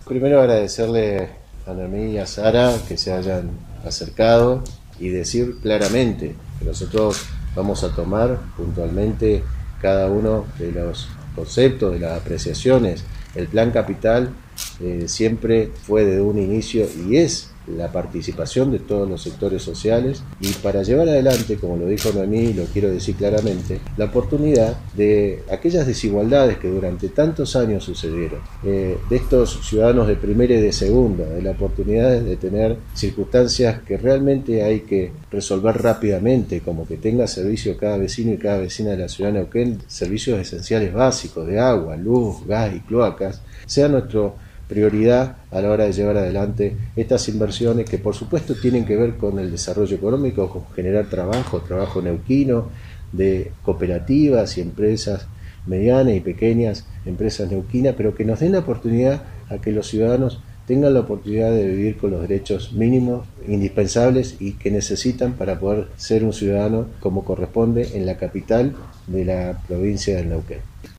Primero agradecerle a Noemí y a Sara que se hayan acercado y decir claramente que nosotros vamos a tomar puntualmente cada uno de los conceptos, de las apreciaciones. El plan capital siempre fue desde un inicio y es la participación de todos los sectores sociales y para llevar adelante, como lo dijo Noemí y lo quiero decir claramente, la oportunidad de aquellas desigualdades que durante tantos años sucedieron, de estos ciudadanos de primera y de segunda, de la oportunidad de tener circunstancias que realmente hay que resolver rápidamente, como que tenga servicio cada vecino y cada vecina de la ciudad de Neuquén, servicios esenciales básicos de agua, luz, gas y cloacas, sea nuestro prioridad a la hora de llevar adelante estas inversiones que por supuesto tienen que ver con el desarrollo económico, con generar trabajo neuquino, de cooperativas y empresas medianas y pequeñas empresas neuquinas, pero que nos den la oportunidad a que los ciudadanos tengan la oportunidad de vivir con los derechos mínimos indispensables y que necesitan para poder ser un ciudadano como corresponde en la capital de la provincia del Neuquén.